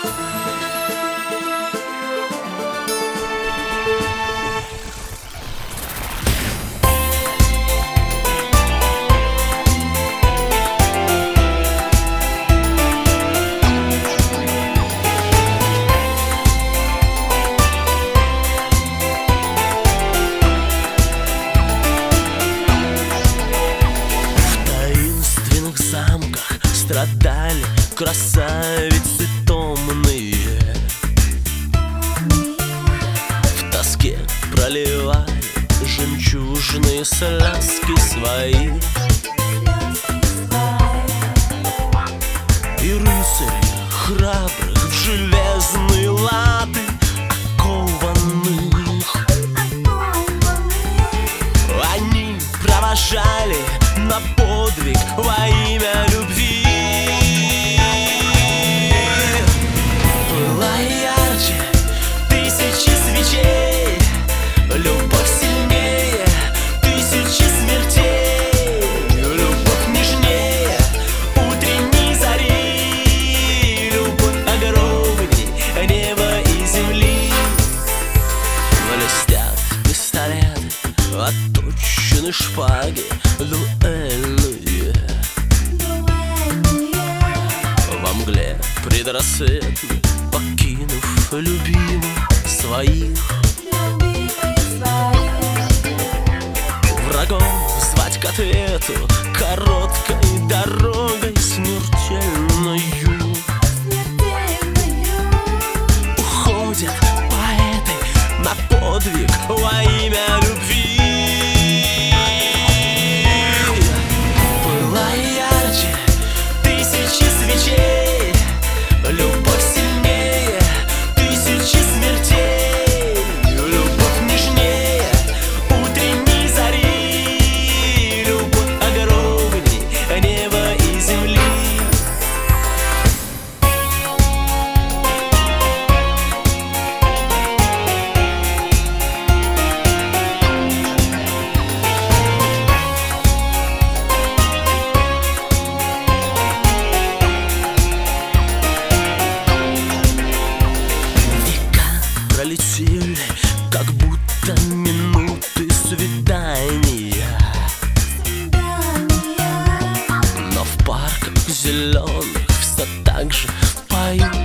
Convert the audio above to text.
Страдали красавицы томные, в тоске проливали жемчужные слезки свои. И рыцари храбрых в железные латы окованных они провожали на подвиг во имя любви. Была ярче тысячи свечей, любовь сильнее тысячи смертей, любовь нежнее утренней зари, любовь огромней неба и земли. Блестят пистолеты, отточены шпаги дуэльные, во мгле предрассветной покинув любимых своих. Врагов звать к ответу короткой дорогой смертельною. Уходят поэты на подвиг во имя любви. Была ярче тысячи свечей, любовь сильнее тысячи смертей, любовь нежнее утренней зари, любовь огромней неба и земли. Пролетели, как будто минуты свидания, но в парках зеленых все так же поют